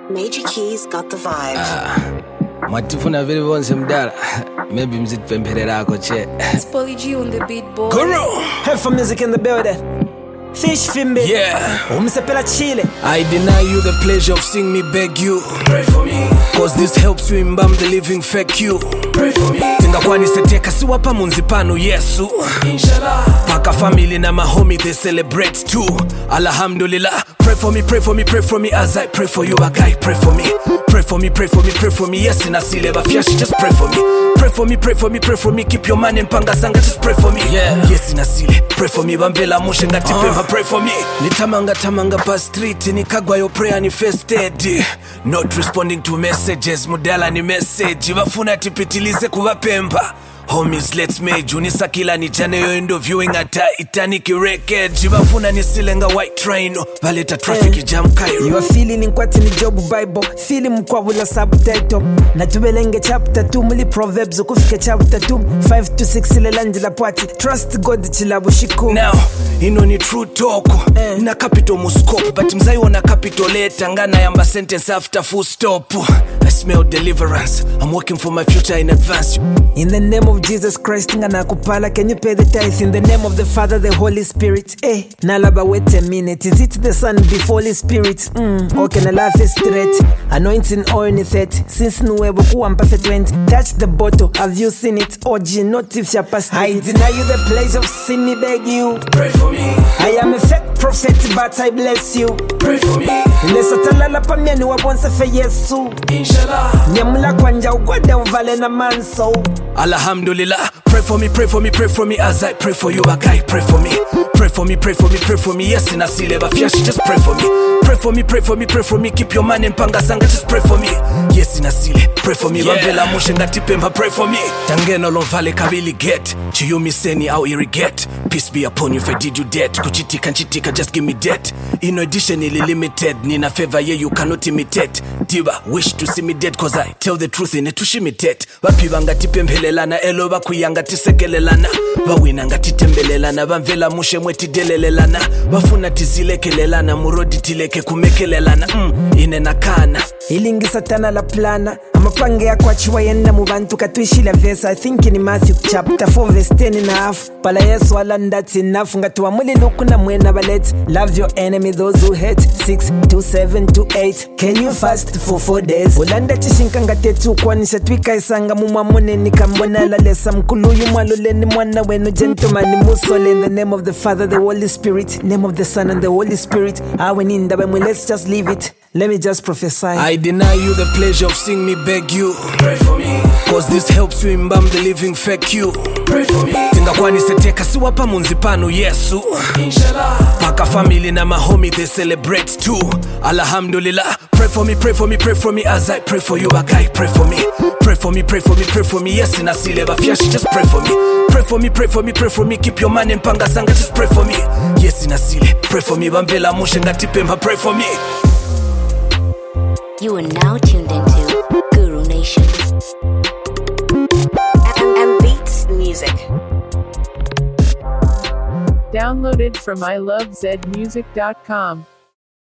Major Keys got the vibe. Matifuna vile vonse mdala. Maybe mzitipemphererako che. It's Polly G on the beat, boy. Guru! Health music in the building. Fish Fimbe. Yeah. Umsepela Chile. I deny you the pleasure of seeing me beg you. Pray for me. Cause this helps you embalm the living fake you. Pray for me. Tingakwani seteka siwapa munzipanu Yesu. Inshallah. Paka family na mahomi they celebrate too. Alhamdulillah. Pray for me, pray for me, pray for me as I pray for you. A guy, pray for me. Pray for me, pray for me, pray for me. Yes, in a sile bafyashi, just pray for me. Pray for me, pray for me, pray for me. Keep your man in panga sanga, just pray for me. Yeah. Yes, in a sile. Pray for me, bambela mushe ngati pemba, pray for me. Nitamanga pa street, nikagwa yo prayer manifested. Not responding to messages, mudala ni message. Vafuna tipitilize kuva pemba. Homies, let's make unisakila ni chane yo endo viewing ata Titanic record. Jibafuna ni silenga white train. Valeta traffic jam Cairo. You are feeling in kwati ni job Bible. Feeling mkwabula subtitle. Na tubelenge chapter 2 muli Proverbs ukufike chapter 2 5 to 6 ile lanji la pwati. Trust God chilabu shiku. Now, ino ni true talk. Na capital muscope. But mzai wana capital later. Ngana yamba sentence after full stop. I smell deliverance. I'm working for my future in advance. In the name of Jesus Christ, ngana kupala, can you pay the tithe? In the name of the Father, the Holy Spirit. Nalaba wait a minute. Is it the Son before Holy Spirit? Okay, na life is straight. Anointing oil ni 30. Since nuevo kuampa fe 20. Touch the bottle. Have you seen it? OG, not if you're past it. I deny you the pleasure of sin, me beg you. Pray for me. I am a fake prophet, but I bless you. Pray for me. Nesatalala pa miani wabonsa fe Yesu. Inshallah. Nyamula kwanja ugwade uvale na manso. Alhamdulillah. Pray for me, pray for me, pray for me as I pray for you. A guy, pray for me. Pray for me, pray for me, pray for me. Yes, in a sile bafyashi, just pray for me. Pray for me, pray for me, pray for me. Keep your man in panga sanga, just pray for me. Yes, in a sile, pray for me. Bambela mushe ngati pemba, pray for me. Tangeno lonvale kabili get. Chiyumi seni au irrigate. Peace be upon you, if did you dead. Kuchitika, just give me dead. In addition, ili limited. Nina favor, yeah, you cannot imitate. Diba, wish to see me dead, cause I tell the truth in it to shimitate. Wapiba ngati pembelelana, elo bakuyanga tisekelelana. Wawina ngati tembelelana, bamvela mushe mweti delelelana. Wafuna tizilekelelana, murodi tileke kumekelelana. Inena kana. Ilingi satana la plana. Amapange ya kwa chiwa yenda mubantu katuishi la verse. I think in Matthew chapter 4 verse 10 and a half. Pala yesu alan that's enough. Ngatuwa muli nukuna mwena balet. Love your enemy, those who hate. 6 to 7 to 8. Can you fast for 4 days? Ulanda chishinka ngatetu kwa nishatwika isanga mumamune nikambona la lesa mkulu yumalule ni mwana wenu gentleman musole. In the name of the Father, the Holy Spirit. Name of the Son and the Holy Spirit. Let's just leave it. Let me just prophesy. I deny you the pleasure of seeing me beg you. Pray for me. Cause this helps you embalm the living fake you. Pray for me. Tingakwani seteka siwapa munzipanu Yesu. Inshallah. Paka family na mahomi they celebrate too. Alhamdulillah. Pray for me, pray for me, pray for me as I pray for you. A guy, pray for me. Pray for me, pray for me, pray for me. Yes, in a sile bafyashi, just pray for me. Pray for me, pray for me, pray for me. Keep your man in panga sanga, just pray for me. Yes, in a sile. Pray for me, bambela mushe ngati pemba, pray for me. You are now tuned into Guru Nation. And Beats Music. Downloaded from ilovezmusic.com.